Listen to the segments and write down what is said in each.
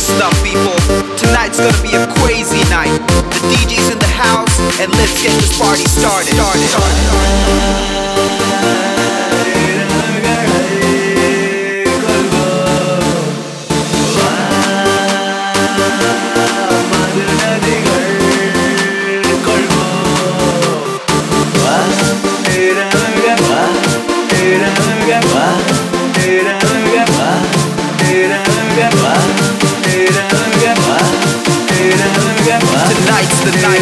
Listen up, people. Tonight's gonna be a crazy night. The DJ's in the house, and let's get this party started. Tonight's the night.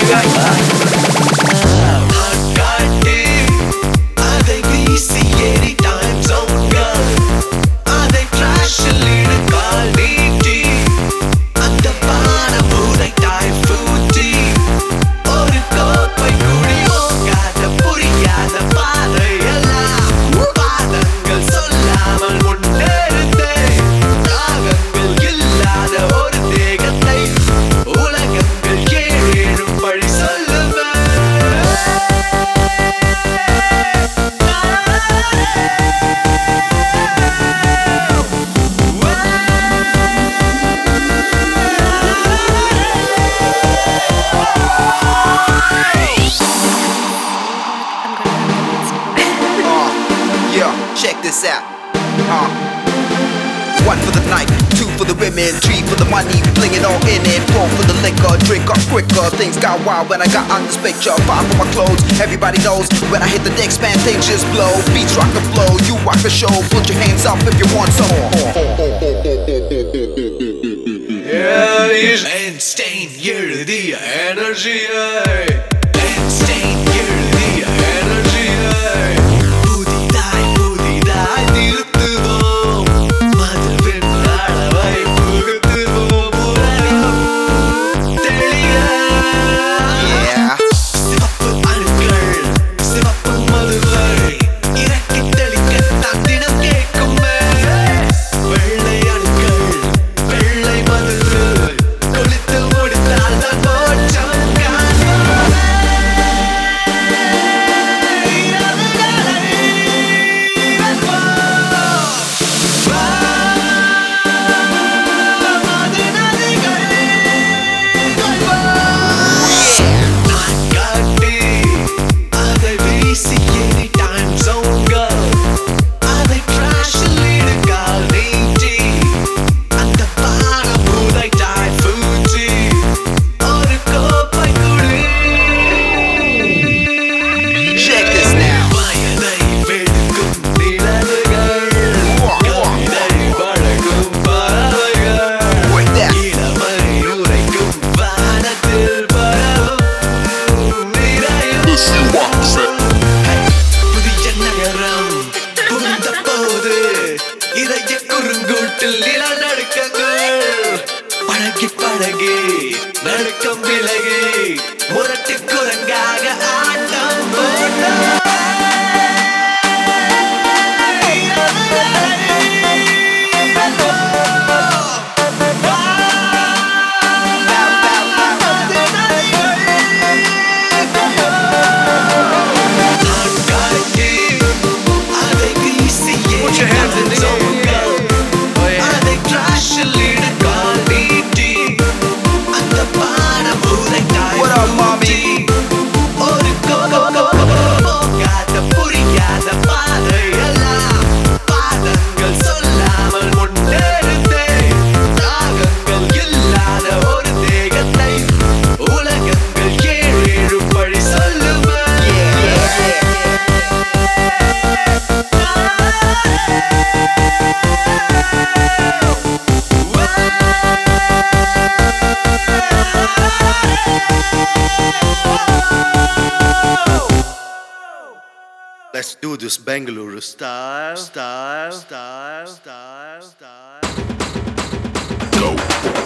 Check this out. 1 for the night, 2 for the women, 3 for the money, fling it all in it. 4 for the liquor, drink up quicker. Things got wild when I got on this picture. 5 for my clothes, everybody knows when I hit the decks, man, things just blow. Beats rock the flow, you rock the show. Put your hands up if you want some more. Yeah, is Einstein எழுதிய எனர்ஜியை Einstein எழுதிய எனர்ஜியை புதிதாய் திருத்துவோம் மதுவின் அளவை புகுத்துவோம் உலகம் தெளிய சிவப்பு அணுக்கள் சிவப்பு மதுவை இறக்கி தெளிக்கத்தான் தினம் கேட்குமே வெள்ளை அணுக்கள் வெள்ளை மது கொளித்து முடித்தால் தான் தோற்றம் பழகி நடுக்கம் விலகி முரட்டு குரங்காக ஆட்டம் போட்ட Let's do this Bengaluru style. Go.